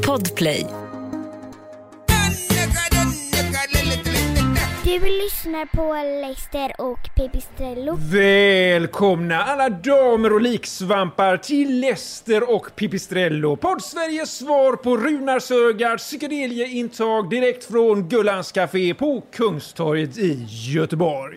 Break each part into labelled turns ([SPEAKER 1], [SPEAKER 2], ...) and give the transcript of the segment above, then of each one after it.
[SPEAKER 1] Podplay.
[SPEAKER 2] Du lyssnar på Lester och Pipistrello.
[SPEAKER 3] Välkomna alla damer och liksvampar till Lester och Pipistrello. Podd-Sveriges svar på Runar Sögaards psykedelieintag direkt från Gullans Café på Kungstorget i Göteborg.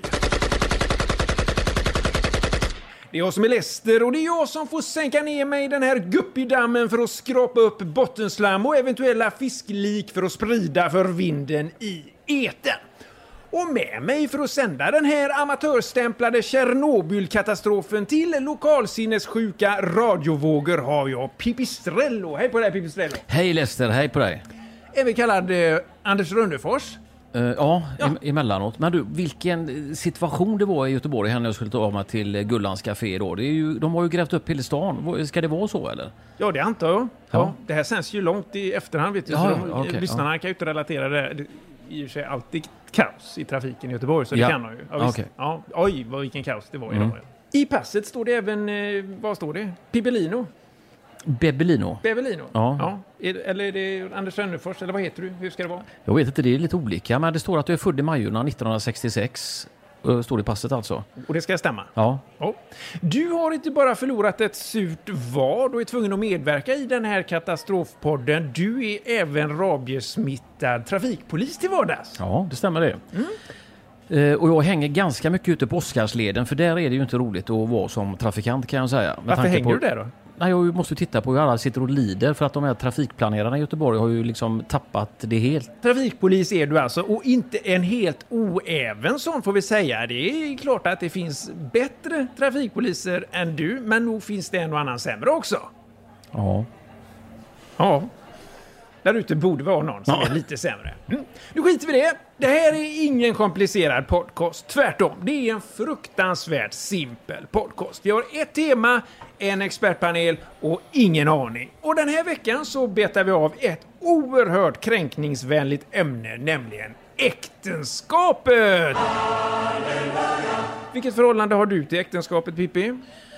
[SPEAKER 3] Det är jag som är Lester och det är jag som får sänka ner mig i den här guppidammen för att skrapa upp bottenslam och eventuella fisklik för att sprida för vinden i eten. Och med mig för att sända den här amatörstämplade Tjernobylkatastrofen till lokalsinnessjuka radiovågor har jag Pipistrello. Hej på dig Pipistrello.
[SPEAKER 4] Hej Lester, hej på dig.
[SPEAKER 3] Även kallad Anders Rönnefors.
[SPEAKER 4] Ja. Emellanåt. Men du, vilken situation det var i Göteborg här när jag skulle ta av mig till Gullans Café då. Det är ju, de har ju grävt upp hela stan. Ska det vara så eller?
[SPEAKER 3] Ja, det antar jag. Ja. Det här sänds ju långt i efterhand vet du.
[SPEAKER 4] Ja,
[SPEAKER 3] så lyssnarna kan ju inte relatera det. Det är i och för sig alltid kaos i trafiken i Göteborg, så det kan man ju. Ja,
[SPEAKER 4] okay.
[SPEAKER 3] Ja, oj, vilken kaos det var idag. I passet står det även, vad står det? Pibellino.
[SPEAKER 4] Bebellino.
[SPEAKER 3] Ja. Eller är det Anders Rönnefors, eller vad heter du? Hur ska det vara?
[SPEAKER 4] Jag vet inte, det är lite olika. Men det står att du är född i Majorna 1966. Står det i passet alltså.
[SPEAKER 3] Och det ska stämma?
[SPEAKER 4] Ja.
[SPEAKER 3] Du har inte bara förlorat ett surt vad och är tvungen att medverka i den här katastrofpodden. Du är även rabiesmittad trafikpolis till vardags.
[SPEAKER 4] Ja, det stämmer det. Och jag hänger ganska mycket ute på Oscarsleden, för där är det ju inte roligt att vara som trafikant kan jag säga.
[SPEAKER 3] Varför hänger du där då?
[SPEAKER 4] Nej, jag måste titta på hur alla sitter och lider för att de här trafikplanerarna i Göteborg har ju liksom tappat det helt.
[SPEAKER 3] Trafikpolis är du alltså, och inte en helt oäven sån får vi säga. Det är klart att det finns bättre trafikpoliser än du, men nog finns det en och annan sämre också. Ja. Där ute borde vara någon som är lite sämre. Nu skiter vi det. Det här är ingen komplicerad podcast. Tvärtom, det är en fruktansvärt simpel podcast. Vi har ett tema, en expertpanel och ingen aning. Och den här veckan så betar vi av ett oerhört kränkningsvänligt ämne, nämligen äktenskapet. Vilket förhållande har du till äktenskapet, Pippi?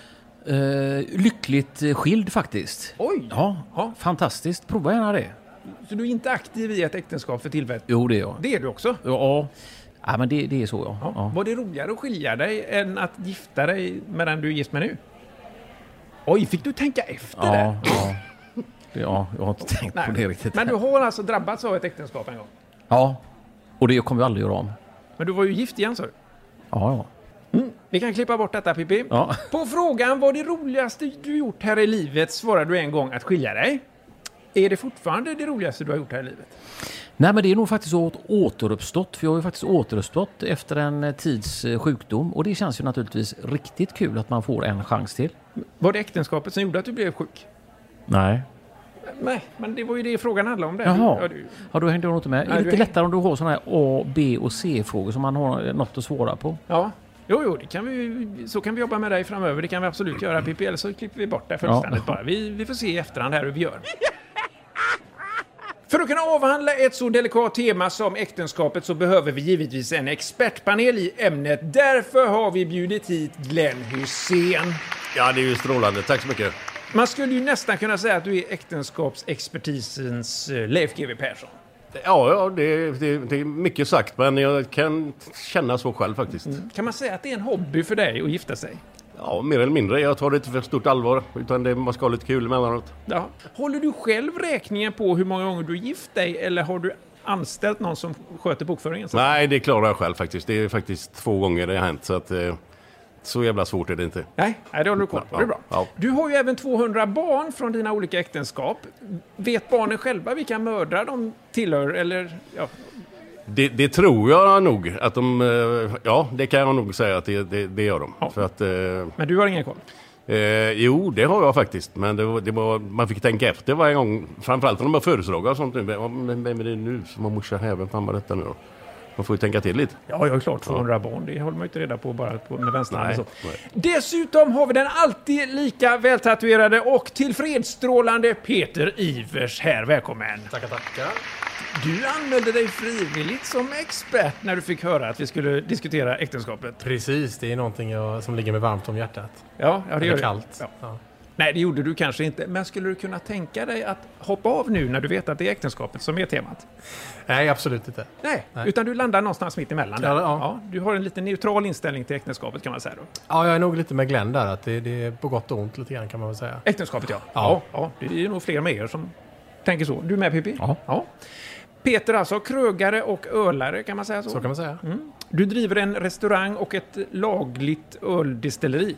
[SPEAKER 4] Lyckligt skild faktiskt.
[SPEAKER 3] Oj!
[SPEAKER 4] Ja, fantastiskt. Prova gärna det.
[SPEAKER 3] Så du är inte aktiv i ett äktenskap för tillfället?
[SPEAKER 4] Jo, det är jag.
[SPEAKER 3] Det är du också?
[SPEAKER 4] Ja, men det är så, ja.
[SPEAKER 3] Var det roligare att skilja dig än att gifta dig med den du är gift med nu? Oj, fick du tänka efter där?
[SPEAKER 4] Ja, jag har inte tänkt på det riktigt.
[SPEAKER 3] Men du har alltså drabbats av ett äktenskap en gång?
[SPEAKER 4] Ja, och det kommer vi aldrig göra om.
[SPEAKER 3] Men du var ju gift igen, så du?
[SPEAKER 4] Ja.
[SPEAKER 3] Vi kan klippa bort detta, Pippi.
[SPEAKER 4] Ja.
[SPEAKER 3] På frågan vad det roligaste du gjort här i livet svarade du en gång att skilja dig. Är det fortfarande det roligaste du har gjort här i livet?
[SPEAKER 4] Nej, men det är nog faktiskt återuppstått. För jag har ju faktiskt återuppstått efter en tids sjukdom. Och det känns ju naturligtvis riktigt kul att man får en chans till.
[SPEAKER 3] Var det äktenskapet som gjorde att du blev sjuk?
[SPEAKER 4] Nej,
[SPEAKER 3] men det var ju det frågan handlade om.
[SPEAKER 4] Jaha, då hängde jag inte med. Nej, är det lite lättare om du har sådana här A, B och C-frågor som man har något att svara på?
[SPEAKER 3] Ja. Jo, så kan vi jobba med dig framöver. Det kan vi absolut göra, Pippi. Eller så klipper vi bort det fullständigt bara. Vi får se i efterhand här hur vi gör. För att kunna avhandla ett så delikat tema som äktenskapet så behöver vi givetvis en expertpanel i ämnet. Därför har vi bjudit hit Glenn Hussein.
[SPEAKER 5] Ja, det är ju strålande. Tack så mycket.
[SPEAKER 3] Man skulle ju nästan kunna säga att du är äktenskapsexpertisens Leif GW Persson.
[SPEAKER 5] Ja, det är mycket sagt, men jag kan känna så själv faktiskt.
[SPEAKER 3] Kan man säga att det är en hobby för dig att gifta sig?
[SPEAKER 5] Ja, mer eller mindre. Jag tar det inte för stort allvar, utan man ska ha lite kul emellanåt.
[SPEAKER 3] Ja. Håller du själv räkningen på hur många gånger du gift dig, eller har du anställt någon som sköter bokföringen?
[SPEAKER 5] Nej, det klarar jag själv faktiskt. Det är faktiskt 2 gånger det har hänt, så att så jävla svårt är det inte.
[SPEAKER 3] Nej, det håller du koll på. Det är bra.
[SPEAKER 5] Ja.
[SPEAKER 3] Du har ju även 200 barn från dina olika äktenskap. Vet barnen själva vilka mödrar de tillhör, eller... Ja.
[SPEAKER 5] Det tror jag nog att de... Ja, det kan jag nog säga att det gör de.
[SPEAKER 3] Ja.
[SPEAKER 5] För att,
[SPEAKER 3] men du har ingen koll?
[SPEAKER 5] Jo, det har jag faktiskt. Men det var, man fick tänka efter varje gång. Framförallt när de har föreslagit och sånt. Vem är det nu som har morsa här? Vem fan var detta nu då? Man får ju tänka till lite.
[SPEAKER 3] Ja, jag är klart 200 barn. Det håller man ju inte reda på bara med vänstern.
[SPEAKER 5] Nej.
[SPEAKER 3] Dessutom har vi den alltid lika vältatuerade och tillfredsstrålande Peter Ivers här. Välkommen.
[SPEAKER 6] Tackar.
[SPEAKER 3] Du anmälde dig frivilligt som expert när du fick höra att vi skulle diskutera äktenskapet.
[SPEAKER 6] Precis, det är någonting som ligger mig varmt om hjärtat.
[SPEAKER 3] Ja, det gör det.
[SPEAKER 6] Kallt. Ja.
[SPEAKER 3] Nej, det gjorde du kanske inte. Men skulle du kunna tänka dig att hoppa av nu när du vet att det är äktenskapet som är temat?
[SPEAKER 1] Nej, absolut inte.
[SPEAKER 3] Nej. Utan du landar någonstans mitt emellan där.
[SPEAKER 1] Ja.
[SPEAKER 3] Du har en lite neutral inställning till äktenskapet kan man säga då.
[SPEAKER 1] Ja, jag är nog lite med Glenn där. Att det är på gott och ont lite grann kan man väl säga.
[SPEAKER 3] Äktenskapet, ja.
[SPEAKER 1] Ja.
[SPEAKER 3] Ja, det är nog fler med er som tänker så. Du med, Pippi?
[SPEAKER 4] Ja.
[SPEAKER 3] Peter alltså, krögare och ölare kan man säga så?
[SPEAKER 1] Så kan man säga.
[SPEAKER 3] Du driver en restaurang och ett lagligt öldestilleri.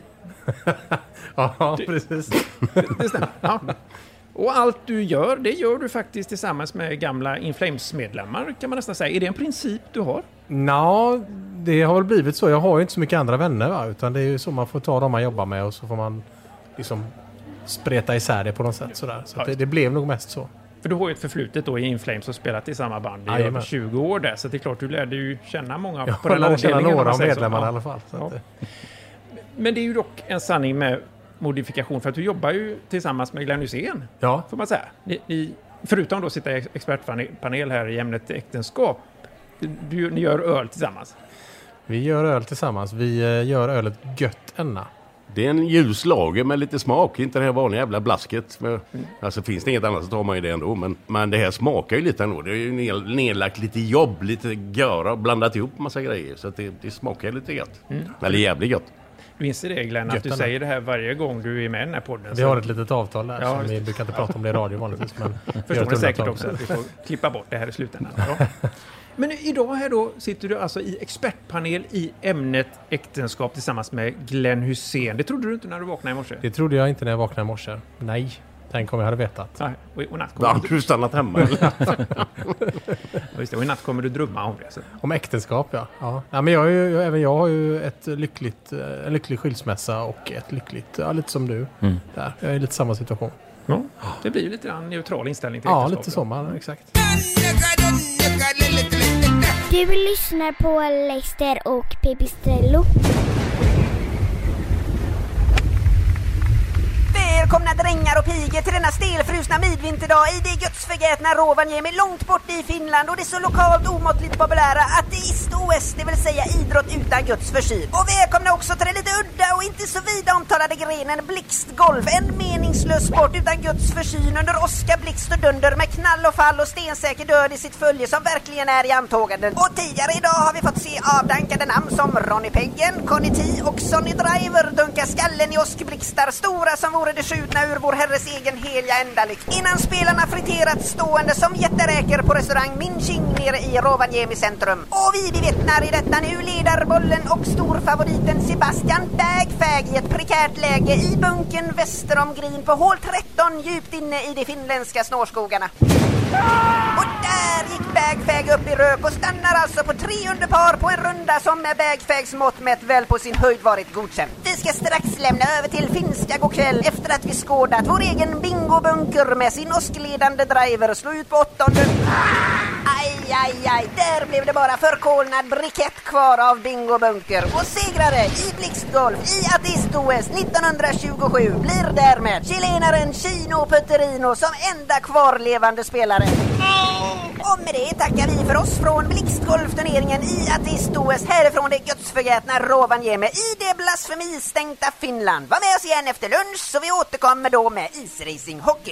[SPEAKER 1] Ja, precis.
[SPEAKER 3] Det stämmer. Ja. Och allt du gör, det gör du faktiskt tillsammans med gamla Inflames-medlemmar kan man nästan säga. Är det en princip du har?
[SPEAKER 1] Nå, det har väl blivit så. Jag har ju inte så mycket andra vänner, va? Utan det är ju så man får ta dem man jobbar med och så får man liksom spreta isär det på något sätt. Sådär. Så det blev nog mest så.
[SPEAKER 3] För du har ju ett förflutet då i Inflames och spelat i samma band i över 20 år där. Så det är klart, du lärde ju känna många på den avdelningen.
[SPEAKER 1] Jag känna några av
[SPEAKER 3] i
[SPEAKER 1] medlemmarna i alla fall. Så
[SPEAKER 3] Men det är ju dock en sanning med modifikation för att du jobbar ju tillsammans med Glenn Hysén.
[SPEAKER 1] Ja.
[SPEAKER 3] Får man säga. Ni, förutom då sitta i expertpanel här i ämnet äktenskap. Ni gör öl tillsammans.
[SPEAKER 1] Vi gör öl tillsammans. Vi gör ölet Gött Enna.
[SPEAKER 5] Det är en ljus lager med lite smak, inte det här vanliga jävla blasket. Alltså finns det inget annat så tar man ju det ändå. Men det här smakar ju lite ändå. Det är ju nedlagt lite jobb, lite göra och blandat ihop massa grejer. Så att det smakar lite gott. Eller jävligt gott.
[SPEAKER 3] Du inser det, Glenn, att du säger det här varje gång du är med i den här podden.
[SPEAKER 1] Vi har ett litet avtal där som vi brukar inte prata om det i radio vanligtvis. Men
[SPEAKER 3] förstår det säkert också att vi får klippa bort det här i slutändan. Ja. Men idag här då sitter du alltså i expertpanel i ämnet äktenskap tillsammans med Glenn Hysén. Det trodde du inte när du vaknade i morse?
[SPEAKER 1] Det trodde jag inte när jag vaknade i morse. Nej, tänk om jag hade vetat.
[SPEAKER 3] Ja, och natt
[SPEAKER 5] Har du stannat hemma?
[SPEAKER 3] och i natt kommer du drömma om det. Så.
[SPEAKER 1] Om äktenskap, ja. Ja, men även jag har ju en lycklig skilsmässa och ett lyckligt, lite som du. Där. Jag är i lite samma situation.
[SPEAKER 3] Ja, det blir ju lite en neutral inställning till äktenskap.
[SPEAKER 1] Ja, lite som exakt.
[SPEAKER 2] Du lyssnar på Leicester och Pipistrello.
[SPEAKER 6] Välkomna drängar och pigor till denna stelfrusna midvinterdag i det gudsförgätna Rovaniemi långt bort i Finland och det så lokalt omåttligt populära ateist-OS, det vill säga idrott utan Guds försyn. Och välkomna också till den lite udda och inte så vida omtalade grenen blixtgolf, en meningslös sport utan Guds försyn under åska, blixt och dunder med knall och fall och stensäker död i sitt följe som verkligen är i antåganden. Och tidigare idag har vi fått se avdankade namn som Ronny Peggen, Conny T och Sonny Driver dunka skallen i åskblixtar stora som vore det skjutna ur vår herres egen heliga ändalikt. Innan spelarna friterat stående som jätteräker på restaurang Min Ching nere i Rovaniemi centrum. Och vi bevittnar i detta nu ledarbollen och storfavoriten Sebastian Bagfag i ett prekärt läge i bunken väster om Green på hål 13 djupt inne i de finländska snårskogarna. Och där gick Bagfag upp i rök och stannar alltså på 3 under par på en runda som med Bagfags mått mätt väl på sin höjd varit godkänd. Vi ska strax lämna över till finska godkväll efter att vi skådat vår egen bingobunker med sin åskledande driver slå ut på 8:e. Aj, där blev det bara förkolnad brikett kvar av bingobunker. Och segrare i blixtgolf i ateist-OS 1927 blir därmed chilenaren Chino Putterino som enda kvarlevande spelare. Och med det tackar vi för oss från blixtgolfturneringen i ateist-OS härifrån det gudsförgätna Rovaniemi i det blasfemistänkta Finland. Var med oss igen efter lunch så vi återkommer då med isracing-hockey.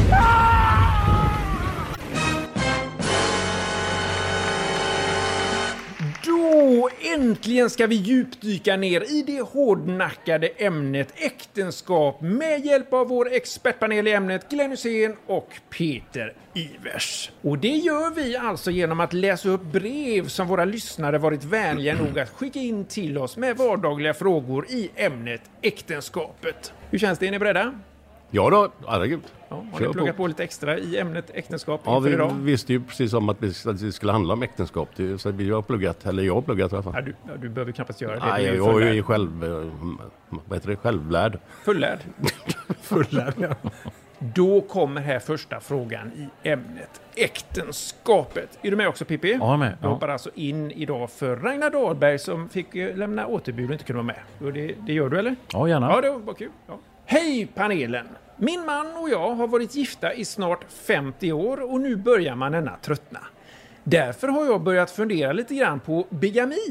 [SPEAKER 3] Då äntligen ska vi djupdyka ner i det hårdnackade ämnet äktenskap med hjälp av vår expertpanel i ämnet Glenn Hysén och Peter Ivers. Och det gör vi alltså genom att läsa upp brev som våra lyssnare varit vänliga nog att skicka in till oss med vardagliga frågor i ämnet äktenskapet. Hur känns det? Är ni beredda?
[SPEAKER 5] Ja då, herregud.
[SPEAKER 3] Ja, har ni pluggat på lite extra i ämnet äktenskap
[SPEAKER 5] inför
[SPEAKER 3] idag?
[SPEAKER 5] Vi visste ju precis om att det skulle handla om äktenskap. Så vi har pluggat, eller jag har pluggat i alla fall.
[SPEAKER 3] Ja, du behöver knappast göra det.
[SPEAKER 5] Nej, jag är ju självlärd.
[SPEAKER 3] Fullärd.
[SPEAKER 1] Fullärd, ja.
[SPEAKER 3] Då kommer här första frågan i ämnet äktenskapet. Är du med också, Pippi?
[SPEAKER 4] Ja, jag är med.
[SPEAKER 3] Du hoppar alltså in idag för Ragnar Dahlberg som fick lämna återbud och inte kunde vara med. Och det gör du, eller?
[SPEAKER 4] Ja, gärna.
[SPEAKER 3] Ja, det var kul. Ja. Hej panelen! Min man och jag har varit gifta i snart 50 år och nu börjar man tröttna. Därför har jag börjat fundera lite grann på bigami.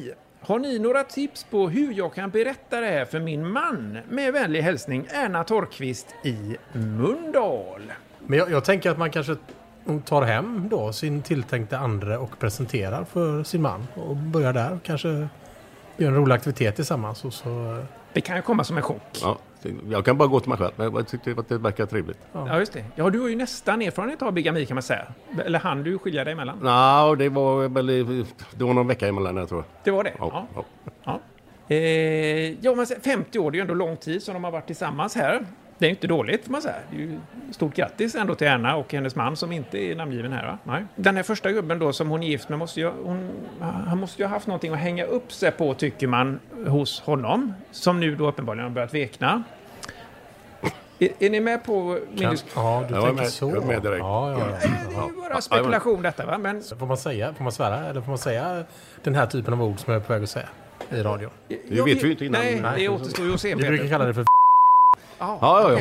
[SPEAKER 3] Har ni några tips på hur jag kan berätta det här för min man? Med vänlig hälsning Erna Torrqvist i Mölndal.
[SPEAKER 1] Men jag tänker att man kanske tar hem då sin tilltänkte andre och presenterar för sin man. Och börjar där. Kanske gör en rolig aktivitet tillsammans. Och så...
[SPEAKER 3] Det kan ju komma som en chock.
[SPEAKER 5] Ja, jag kan bara gå till mig själv, men jag tyckte att det verkar trevligt.
[SPEAKER 3] Ja, just det. Ja, du har ju nästan erfarenhet av bigami kan man säga. Eller hann du skilja dig emellan?
[SPEAKER 5] Nej, det var någon vecka emellan, jag tror.
[SPEAKER 3] Det var det?
[SPEAKER 5] Ja.
[SPEAKER 3] Ja. Men 50 år, det är ju ändå lång tid som de har varit tillsammans här. Det är inte dåligt, får man säga. Det är ju stort grattis ändå till Erna och hennes man som inte är namngiven här, va? Nej. Den här första gubben då som hon är gift med han måste ju ha haft någonting att hänga upp sig på, tycker man, hos honom. Som nu då uppenbarligen har börjat vekna. Är ni med på min
[SPEAKER 1] Ja, du tänker så.
[SPEAKER 5] Jag är med direkt.
[SPEAKER 1] Ja.
[SPEAKER 3] Det är ju bara spekulation detta, va? Men
[SPEAKER 1] Får man svära? Eller får man säga den här typen av ord som jag är på väg att säga i radio?
[SPEAKER 5] Det vet vi inte innan.
[SPEAKER 3] Nej, det återstår ju att se,
[SPEAKER 1] Vi brukar kalla det för
[SPEAKER 5] Ja.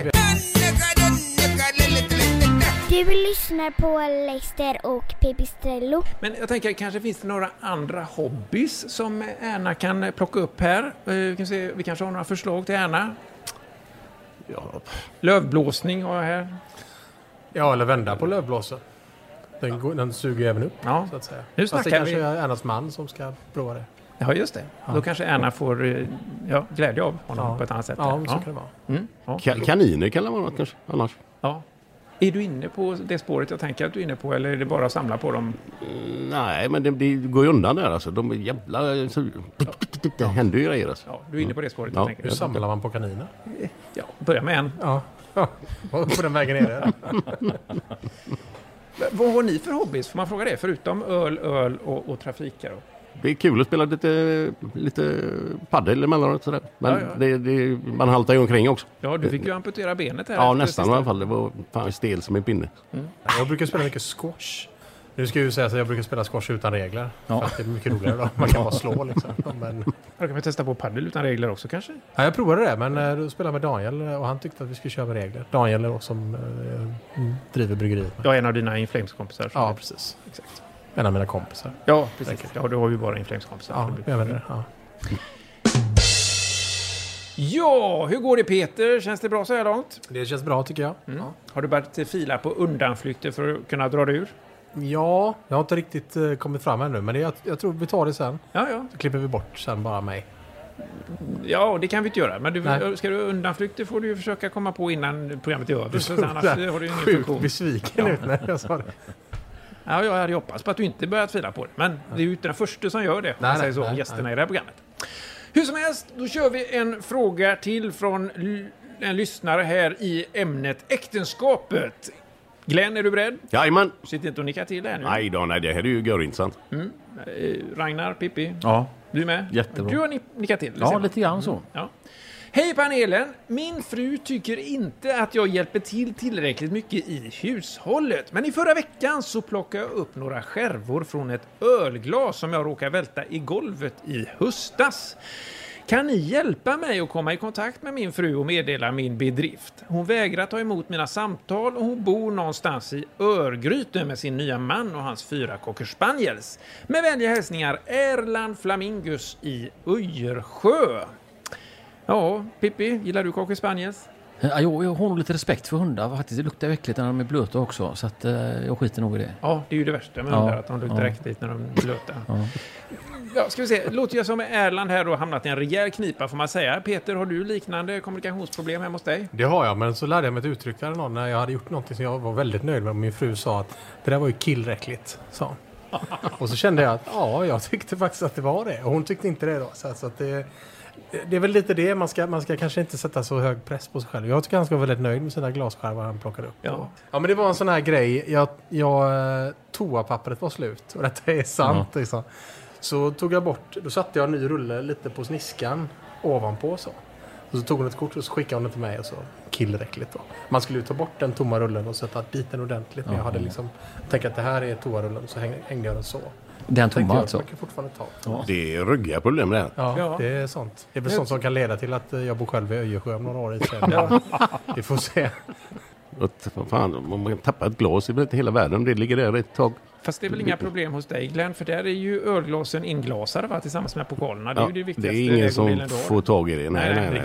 [SPEAKER 2] Du lyssnar på Leicester och Pipistrello.
[SPEAKER 3] Men jag tänker, kanske finns det några andra hobbys som Erna kan plocka upp här. Vi kanske har några förslag till Erna.
[SPEAKER 5] Ja.
[SPEAKER 3] Lövblåsning har jag här.
[SPEAKER 1] Ja, eller vända på lövblåsen. Den suger även upp,
[SPEAKER 3] Ja.
[SPEAKER 1] så att säga.
[SPEAKER 3] Nu
[SPEAKER 1] Fast det
[SPEAKER 3] snackar
[SPEAKER 1] kanske
[SPEAKER 3] vi.
[SPEAKER 1] är Ernas man som ska prova det.
[SPEAKER 3] Ja, just det. Då kanske Erna får glädje av honom på ett annat sätt.
[SPEAKER 1] Ja, så kan det vara.
[SPEAKER 3] Mm. Ja.
[SPEAKER 5] Kaniner kan det vara något kanske, annars.
[SPEAKER 3] Ja. Är du inne på det spåret jag tänker att du är inne på, eller är det bara att samla på dem?
[SPEAKER 5] Nej, men det går ju undan där alltså. De är jävla... Det händer ju grejer alltså.
[SPEAKER 3] Ja, du är inne på det spåret
[SPEAKER 5] Ja.
[SPEAKER 3] jag tänker.
[SPEAKER 1] Hur samlar man på kaniner?
[SPEAKER 3] Ja, börja med en.
[SPEAKER 1] Ja. På den vägen är det.
[SPEAKER 3] Vad har ni för hobbys? Får man fråga det? Förutom öl och trafikar då?
[SPEAKER 5] Det är kul att spela lite paddel emellanåt sådär. Men man haltar ju omkring också.
[SPEAKER 3] Ja, du fick ju amputera benet här.
[SPEAKER 5] Ja,
[SPEAKER 3] efter
[SPEAKER 5] nästan i
[SPEAKER 3] sista.
[SPEAKER 5] alla fall. Det var fan stel som en pinne.
[SPEAKER 1] Jag brukar spela mycket squash. Nu ska jag ju säga att jag brukar spela squash utan regler.
[SPEAKER 4] Ja.
[SPEAKER 1] För att det är mycket roligare då. Man kan bara slå liksom. Men...
[SPEAKER 3] Då kan vi testa på paddel utan regler också kanske?
[SPEAKER 1] Ja, jag provade det, men då spelade med Daniel och han tyckte att vi skulle köra med regler. Daniel är då som driver bryggeriet.
[SPEAKER 3] Jag är en av dina Inflames-kompisar.
[SPEAKER 1] Ja, precis.
[SPEAKER 3] Exakt.
[SPEAKER 1] En av mina kompisar.
[SPEAKER 3] Ja, precis. Ja, du har ju bara Inflames-kompisar.
[SPEAKER 1] Ja, jag vet det. Ja.
[SPEAKER 3] Ja, hur går det Peter? Känns det bra så här långt?
[SPEAKER 1] Det känns bra tycker jag.
[SPEAKER 3] Mm. Har du börjat fila på undanflykter för att kunna dra det ur?
[SPEAKER 1] Ja, jag har inte riktigt kommit fram ännu, men jag tror vi tar det sen.
[SPEAKER 3] Ja.
[SPEAKER 1] Så klipper vi bort sen bara mig.
[SPEAKER 3] Ja, det kan vi inte göra. Men
[SPEAKER 1] Nej.
[SPEAKER 3] ska du undanflykter får du ju försöka komma på innan programmet är över. Så annars har du ingen
[SPEAKER 1] Sjukt
[SPEAKER 3] funktion.
[SPEAKER 1] besviken ut när jag sa det.
[SPEAKER 3] Ja, jag hade hoppats på att du inte börjat fila på det. Men det är ju inte den första som gör det. Om man säger så, gästerna i det här programmet. Hur som helst, då kör vi en fråga till från en lyssnare här i ämnet äktenskapet. Glenn, är du beredd?
[SPEAKER 5] Jajamän.
[SPEAKER 3] Sitt inte och nicka till det här nu.
[SPEAKER 5] Nej då, nej, det här är ju görintressant.
[SPEAKER 3] Ragnar, Pippi,
[SPEAKER 4] Ja,
[SPEAKER 3] du är med?
[SPEAKER 4] jättebra.
[SPEAKER 3] Du har nickat till.
[SPEAKER 4] Ja, lite grann så.
[SPEAKER 3] Ja. Hej panelen! Min fru tycker inte att jag hjälper till tillräckligt mycket i hushållet. Men i förra veckan så plockade jag upp några skärvor från ett ölglas som jag råkade välta i golvet i höstas. Kan ni hjälpa mig att komma i kontakt med min fru och meddela min bedrift? Hon vägrar ta emot mina samtal och hon bor någonstans i Örgryte med sin nya man och hans 4 cocker spaniels. Med vänliga hälsningar Erland Flamingus i Öjersjö. Ja, Pippi, gillar du cocker spaniels?
[SPEAKER 4] Ja, jag har nog lite respekt för hundar faktiskt. Det luktar äckligt när de är blöta också. Så att jag skiter nog i det.
[SPEAKER 3] Ja, det är ju det värsta med hundar, att de luktar äckligt när de är blöta. Ja, ska vi se. Låter jag som Erland här då hamnat i en rejäl knipa får man säga. Peter, har du liknande kommunikationsproblem hemma hos dig?
[SPEAKER 1] Det har jag, men så lärde jag mig ett uttryck där någon när jag hade gjort någonting som jag var väldigt nöjd med. Min fru sa att det där var ju killräckligt, sa hon. Och så kände jag att jag tyckte faktiskt att det var det. Och hon tyckte inte det då. Så att det är väl lite det. Man ska kanske inte sätta så hög press på sig själv. Jag tycker han ska vara väldigt nöjd med sina glasskärvor han plockade upp.
[SPEAKER 3] Ja.
[SPEAKER 1] Ja, men det var en sån här grej. Toapappret var slut. Och detta är sant. Liksom. Så tog jag bort, då satte jag en ny rulle lite på sniskan ovanpå så. Och så tog hon ett kort och så skickade hon det till mig och så killräckligt då. Man skulle ju ta bort den tomma rullen och sätta dit den ordentligt. Men jag hade liksom tänkt att det här är toarullen så hängde jag den så.
[SPEAKER 4] Den tomma
[SPEAKER 1] Jag
[SPEAKER 4] alltså?
[SPEAKER 1] man kan fortfarande ta.
[SPEAKER 4] Ja.
[SPEAKER 5] Det är ryggiga problem det här.
[SPEAKER 1] Ja, det är sånt. Det är väl sånt som kan leda till att jag bor själv i Öjersjö om några år i sen. Vi får se.
[SPEAKER 5] Fan, om man tappar ett glas i hela världen, det ligger där ett tag.
[SPEAKER 3] Fast det är väl inga problem hos dig, Glenn, för där är ju ölglasen inglasade, va, tillsammans med pokalerna. Det är ju det viktigaste.
[SPEAKER 5] Det är ingen som får tag i det. Nej.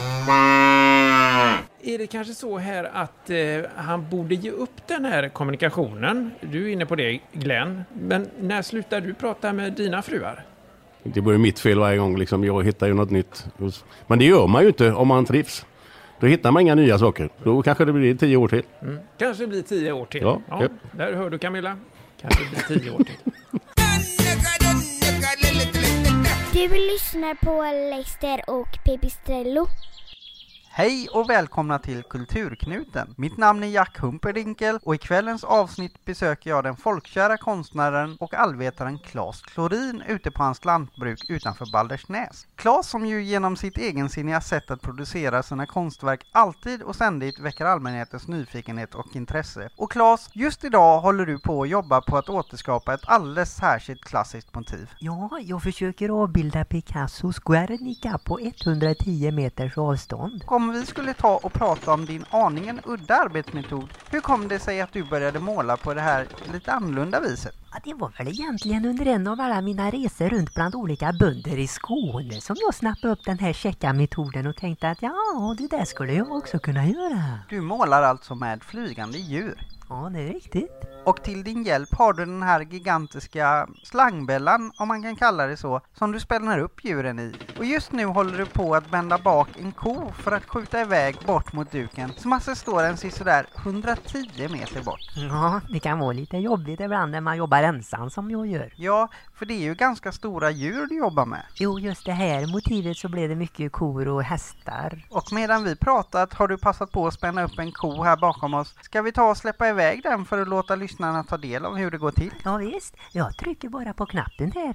[SPEAKER 3] Är det kanske så här att han borde ge upp den här kommunikationen? Du är inne på det, Glenn. Men när slutar du prata med dina fruar?
[SPEAKER 5] Det blir mitt fel varje gång. Liksom. Jag hittar ju något nytt. Men det gör man ju inte om man trivs. Då hittar man inga nya saker. Då kanske det blir 10 år till.
[SPEAKER 3] Kanske det blir 10 år till.
[SPEAKER 5] Ja.
[SPEAKER 3] Där hör du, Camilla. Kanske det blir 10 år till.
[SPEAKER 2] Du lyssnar på Leicester och Pipistrello.
[SPEAKER 7] Hej och välkomna till Kulturknuten. Mitt namn är Jack Humperdinkel och i kvällens avsnitt besöker jag den folkkära konstnären och allvetaren Claes Klorin ute på hans lantbruk utanför Baldersnäs. Claes, som ju genom sitt egensinniga sätt att producera sina konstverk alltid och ständigt väcker allmänhetens nyfikenhet och intresse. Och Claes, just idag håller du på att jobba på att återskapa ett alldeles särskilt klassiskt motiv.
[SPEAKER 8] Ja, jag försöker avbilda Picassos Guernica på 110 meters avstånd.
[SPEAKER 7] Om vi skulle ta och prata om din aningen udda arbetsmetod, hur kom det sig att du började måla på det här lite annorlunda viset?
[SPEAKER 8] Ja, det var väl egentligen under en av alla mina resor runt bland olika bönder i Skåne som jag snappade upp den här checka metoden och tänkte att ja, det där skulle jag också kunna göra.
[SPEAKER 7] Du målar alltså med flygande djur?
[SPEAKER 8] Ja, det är riktigt.
[SPEAKER 7] Och till din hjälp har du den här gigantiska slangbällan, om man kan kalla det så, som du spänner upp djuren i. Och just nu håller du på att bända bak en ko för att skjuta iväg bort mot duken, som alltså står en sådär 110 meter bort.
[SPEAKER 8] Ja, det kan vara lite jobbigt ibland när man jobbar ensam som jag gör.
[SPEAKER 7] Ja, för det är ju ganska stora djur du jobbar med.
[SPEAKER 8] Jo, just det här motivet så blev det mycket kor och hästar.
[SPEAKER 7] Och medan vi pratat har du passat på att spänna upp en ko här bakom oss. Ska vi ta och släppa iväg den för att låta lyssnarna ta del av hur det går till?
[SPEAKER 8] Ja visst, jag trycker bara på knappen här.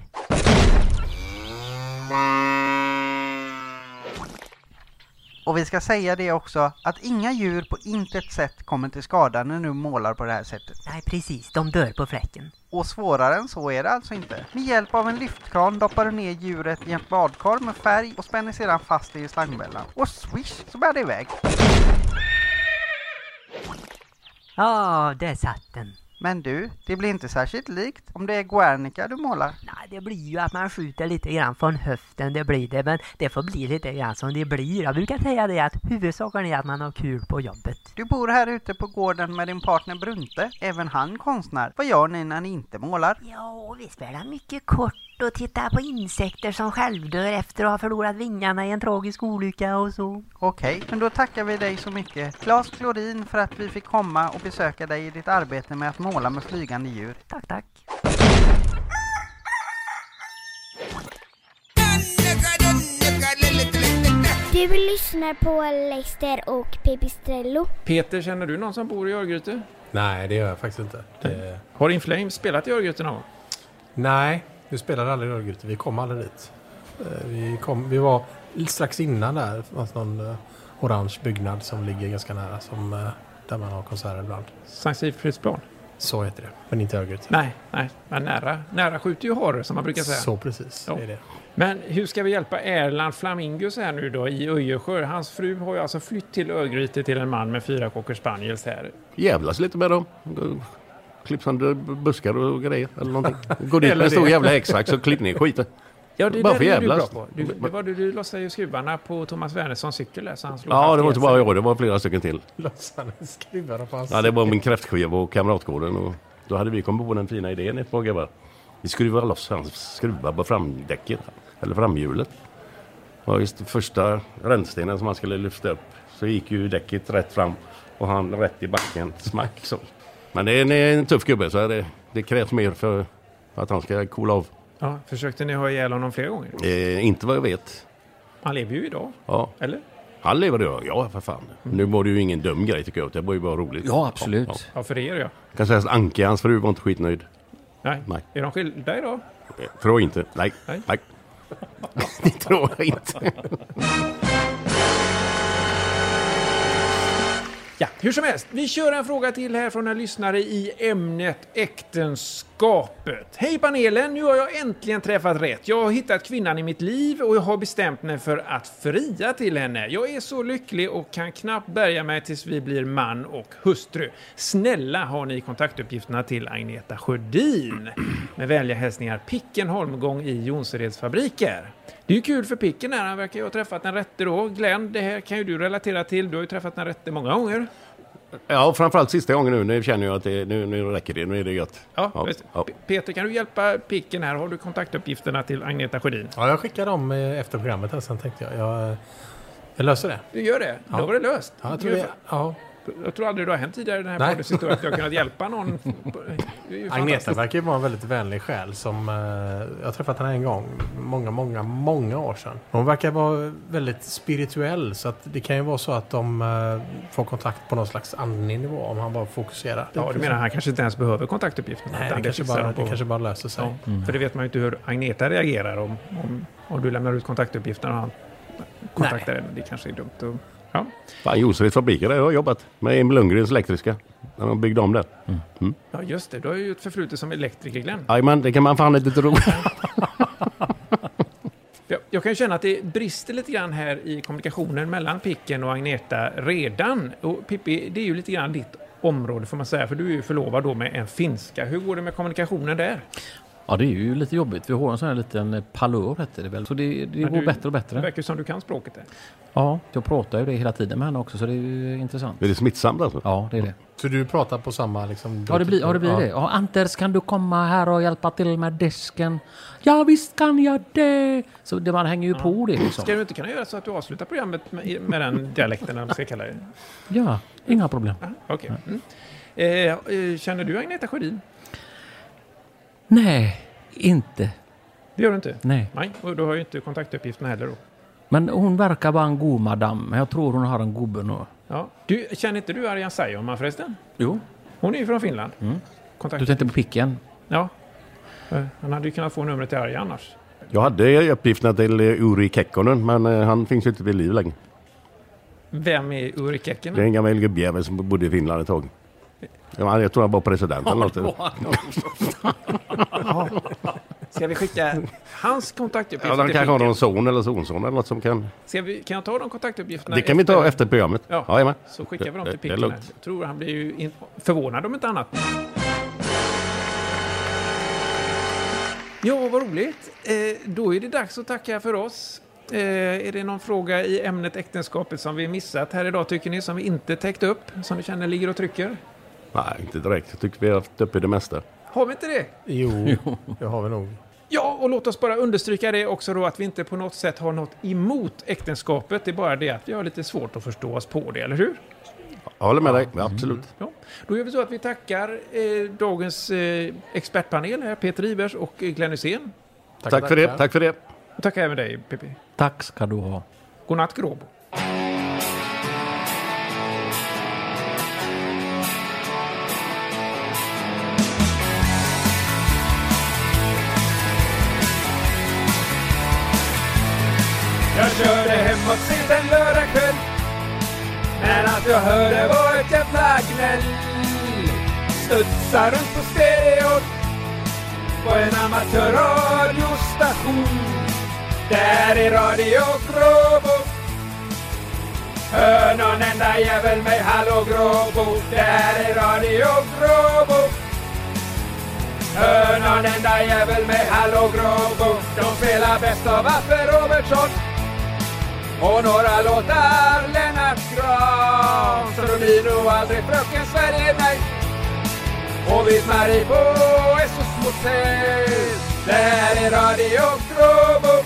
[SPEAKER 7] Och vi ska säga det också, att inga djur på intet sätt kommer till skada när du målar på det här sättet.
[SPEAKER 8] Nej precis, de dör på fläcken.
[SPEAKER 7] Och svårare än så är det alltså inte. Med hjälp av en lyftkran doppar du ner djuret i en badkar med färg och spänner sedan fast det i slangbällan. Och swish, så bär det iväg.
[SPEAKER 8] Ja, där satt den.
[SPEAKER 7] Men du, det blir inte särskilt likt om det är Guernica du målar.
[SPEAKER 8] Nej, det blir ju att man skjuter lite grann från höften, det blir det. Men det får bli lite grann som det blir. Jag brukar säga det att huvudsaken är att man har kul på jobbet.
[SPEAKER 7] Du bor här ute på gården med din partner Brunte, även han konstnär. Vad gör ni när ni inte målar?
[SPEAKER 8] Ja, vi spelar mycket kort och tittar på insekter som självdör efter att ha förlorat vingarna i en tragisk olycka och så.
[SPEAKER 7] Okej, men då tackar vi dig så mycket, Claes Klorin, för att vi fick komma och besöka dig i ditt arbete med att måla med flygande djur.
[SPEAKER 8] Tack, tack.
[SPEAKER 2] Du lyssnar på Leicester och Pipistrello.
[SPEAKER 3] Peter, känner du någon som bor i Örgryte?
[SPEAKER 1] Nej, det gör jag faktiskt inte.
[SPEAKER 3] Har In Flames spelat i Örgryte någon gång?
[SPEAKER 1] Nej, vi spelade aldrig i Örgryte. Vi kom aldrig dit. Vi var strax innan där. Det fanns någon orange byggnad som ligger ganska nära. Där man har konserter ibland.
[SPEAKER 3] Sankt Sigfridsplan?
[SPEAKER 1] Så heter det, men inte Örgryte.
[SPEAKER 3] Nej, men nära skjuter ju harre som man brukar säga.
[SPEAKER 1] Så precis,
[SPEAKER 3] ja.
[SPEAKER 1] Det är det.
[SPEAKER 3] Men hur ska vi hjälpa Erland Flamingus här nu då i Öjersjö? Hans fru har ju alltså flytt till Örgryte till en man med 4 cocker spaniels här.
[SPEAKER 5] Jävlas lite med dem. Klipp sönder buskar och grejer eller någonting. Gå dit med en stor jävla häcksax så klipp ner skiten.
[SPEAKER 3] Ja, det
[SPEAKER 5] bara för
[SPEAKER 3] är du bra
[SPEAKER 5] jävlas.
[SPEAKER 3] på. Du lossade ju skruvarna på Thomas Wernerssons cykel där, så han slog.
[SPEAKER 5] Ja, det var inte bara jag, det var flera stycken till.
[SPEAKER 1] Lossade skruvarna på hans
[SPEAKER 5] Ja, det var min kräftskiva och kamratgården och då hade vi kommit på den fina idén ett par grabbar. Vi skruvade loss hans skruvar på framdäcket eller framhjulet. Och just första rännstenen som man skulle lyfta upp så gick ju däcket rätt fram och han rätt i backen, smack så. Men det är en tuff gubbe så det krävs mer för att han ska coola av.
[SPEAKER 3] Ja, försökte ni ha ihjäl honom flera gånger?
[SPEAKER 5] Inte vad jag vet.
[SPEAKER 3] Han lever ju idag.
[SPEAKER 5] Ja.
[SPEAKER 3] Eller?
[SPEAKER 5] Han lever då, ja för fan. Nu var det ju ingen dum grej tycker jag, det var ju bara roligt.
[SPEAKER 4] Ja, absolut.
[SPEAKER 3] Ja, för er ja.
[SPEAKER 5] Jag kan säga att Anke, hans fru, var inte skitnöjd.
[SPEAKER 3] Nej. Är de skilda idag?
[SPEAKER 5] Tror inte, nej. Det tror jag inte.
[SPEAKER 3] Ja, hur som helst. Vi kör en fråga till här från en lyssnare i ämnet äktenskap. äktenskapet. Hej panelen, nu har jag äntligen träffat rätt. Jag har hittat kvinnan i mitt liv och jag har bestämt mig för att fria till henne. Jag är så lycklig och kan knappt bärga mig tills vi blir man och hustru. Snälla har ni kontaktuppgifterna till Agneta Sjödin. Med vänliga hälsningar Picken Holmgång i Jonsereds fabriker. Det är ju kul för Picken här, han verkar ju ha träffat en rätte då. Glenn, det här kan ju du relatera till. Du har ju träffat en rätte många gånger.
[SPEAKER 5] Ja, framförallt sista gången nu. Nu känner jag att nu räcker det. Nu är det gött.
[SPEAKER 3] Ja. Peter, kan du hjälpa Picken här? Har du kontaktuppgifterna till Agneta Sjödin?
[SPEAKER 1] Ja, jag skickar dem efter programmet här, sen tänkte jag löser det.
[SPEAKER 3] Du gör det?
[SPEAKER 1] Ja.
[SPEAKER 3] Då var det löst.
[SPEAKER 1] Ja, jag tror det. Ja.
[SPEAKER 3] Jag tror aldrig det har hänt tidigare i den här poddens historia att jag har kunnat hjälpa någon.
[SPEAKER 1] Agneta verkar ju vara en väldigt vänlig själ som jag har träffat henne en gång många år sedan. Hon verkar vara väldigt spirituell, så att det kan ju vara så att de får kontakt på någon slags andlig nivå om han bara fokuserar.
[SPEAKER 3] Ja, du menar han kanske inte ens behöver kontaktuppgifterna?
[SPEAKER 1] Nej, det kanske bara löser sig.
[SPEAKER 3] Ja, för det vet man ju inte hur Agneta reagerar om du lämnar ut kontaktuppgifterna och han kontaktar henne. Det kanske är dumt att... Ja.
[SPEAKER 5] Fan, Jonsereds fabriker där jag har jobbat med Emil Lundgrens elektriska. När de byggde om det.
[SPEAKER 3] Ja, just det. Du har ju ett förflutet som elektriker, Glenn.
[SPEAKER 5] Jajamän, det kan man fan inte tro.
[SPEAKER 3] Jag kan ju känna att det brister lite grann här i kommunikationen mellan Picken och Agneta redan. Och Pippi, det är ju lite grann ditt område får man säga, för du är ju förlovad då med en finska. Hur går det med kommunikationen där?
[SPEAKER 4] Ja, det är ju lite jobbigt. Vi har en sån här liten palör, heter det väl. Så det går bättre och bättre.
[SPEAKER 3] Det verkar som du kan språket där.
[SPEAKER 4] Ja, jag pratar ju det hela tiden med henne också, så det är ju intressant.
[SPEAKER 5] Är det smittsamt alltså?
[SPEAKER 4] Ja, det är det.
[SPEAKER 1] Så du pratar på samma liksom...
[SPEAKER 4] Ja, det blir det. Ja, Anders, kan du komma här och hjälpa till med disken? Ja, visst kan jag det. Så det, man hänger ju på det liksom.
[SPEAKER 3] Ska du inte kunna göra så att du avslutar programmet med den dialekten, eller ska kalla det?
[SPEAKER 4] Ja, inga problem.
[SPEAKER 3] Okej. Känner du Agneta Sjödin?
[SPEAKER 4] Nej, inte.
[SPEAKER 3] Det gör du inte?
[SPEAKER 4] Nej.
[SPEAKER 3] Och du har ju inte kontaktuppgifterna heller då.
[SPEAKER 4] Men hon verkar vara en god madam. Jag tror hon har en gubbe nu.
[SPEAKER 3] Ja. Känner inte du Arjan Saijonmaa förresten?
[SPEAKER 4] Jo.
[SPEAKER 3] Hon är ju från Finland.
[SPEAKER 4] Du tänkte på Picken?
[SPEAKER 3] Ja. Han hade ju kunnat få numret till Arjan annars.
[SPEAKER 5] Jag hade uppgifterna till Uri Kekkonen, men han finns ju inte vid liv längre.
[SPEAKER 3] Vem är Uri Kekkonen?
[SPEAKER 5] Det är en gammal gubbjävel som bodde i Finland ett tag. Jag tror han var president eller något.
[SPEAKER 3] Ska vi skicka hans kontaktuppgifter?
[SPEAKER 5] Ja, de kanske har någon son eller sonson eller något som kan...
[SPEAKER 3] Kan jag ta de kontaktuppgifterna?
[SPEAKER 5] Det kan vi ta efter programmet.
[SPEAKER 3] Ja, så skickar vi dem till Picken. Jag tror han blir ju förvånad om inte annat. Ja, vad roligt. Då är det dags att tacka för oss. Är det någon fråga i ämnet äktenskapet som vi missat här idag, tycker ni, som vi inte täckt upp, som vi känner ligger och trycker?
[SPEAKER 5] Nej, inte direkt. Jag tycker vi har haft uppe det mesta.
[SPEAKER 3] Har vi inte det?
[SPEAKER 1] Jo, det har vi nog.
[SPEAKER 3] Ja, och låt oss bara understryka det också då, att vi inte på något sätt har något emot äktenskapet. Det är bara det att vi har lite svårt att förstå oss på det, eller hur?
[SPEAKER 5] Jag håller med dig, absolut.
[SPEAKER 3] Ja. Då gör vi så att vi tackar dagens expertpanel här, Peter Ivers och Glenn Hysén.
[SPEAKER 5] Tack för det, tack för det.
[SPEAKER 3] Och tack även dig, Pippi.
[SPEAKER 4] Tack ska du ha.
[SPEAKER 3] Godnatt, Gråbo. Jag körde hemåt sent en lördagkväll, men att jag hörde var ett jävla gnäll. Studsar runt på stereon på en amatörradiostation. Där är Radio Gråbo. Hör någon enda jävel mig, hallå Gråbo. Där är Radio Gråbo. Hör någon enda jävel mig, hallå Gråbo. De spelar bäst av Affe Robertsson och några låtar Lennart Grahn. Så då blir nog aldrig Fröken Sverige, nej. Och vid Marie på SOS Motell, där är Radio Gråbo.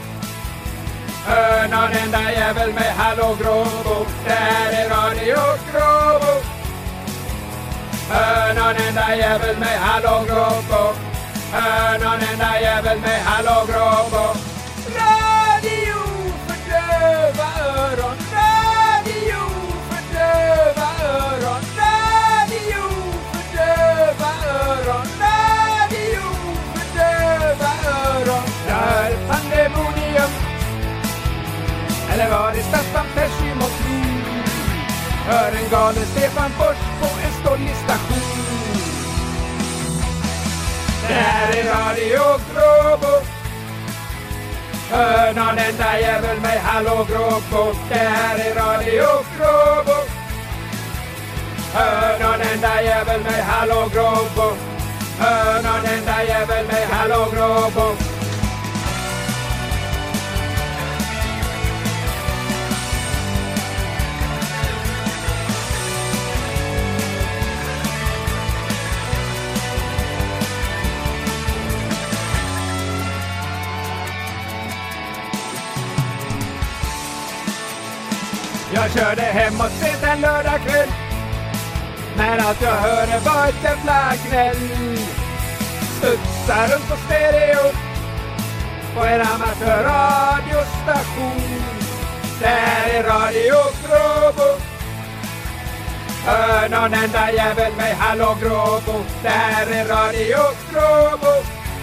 [SPEAKER 3] Hör någon enda jävel med hallå Gråbo. Där är Radio Gråbo. Hör någon enda jävel med hallå Gråbo. Hör någon enda jävel med hallå Gråbo. Radio för döva öron. Radio för döva öron. Radio för döva öron. Radio för döva öron. Där pandemonium. Eller var det Staffan Persson mot tro? Hör en galen Stefan Fors på en stollig station. Radio Gråbo. Hör någon enda jävel mig, hallå Gråbo. Det här är Radio Gråbo. Hör någon enda jävel mig, hallå Gråbo. Hör någon enda jävel mig, hallå Gråbo. Jag körde hemåt sent en lördagkväll, men allt jag hörde var ett jävla gnäll. Studsar runt på stereo på en amatörradiostation. Det här är Radio Gråbo. Hör någon enda jävel mig, hallå Gråbo. Det här är Radio Gråbo.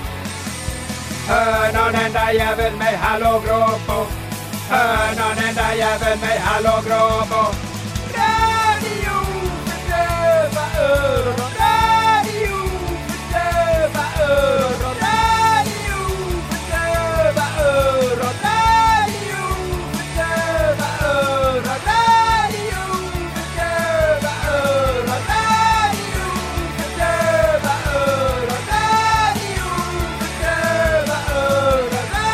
[SPEAKER 3] Hör någon enda jävel mig, hallå Gråbo. Hör någon enda jävel mig, hallå Gråbo. Radio för döva öron. Radio för döva öron. Radio för döva öron. Radio för döva öron. Radio för döva öron. Radio för döva öron. Radio för döva öron.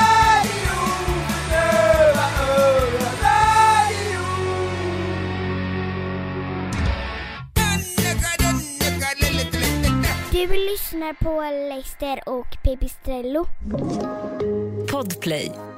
[SPEAKER 2] Du lyssnar på Leicester och Pipistrello.
[SPEAKER 9] Podplay.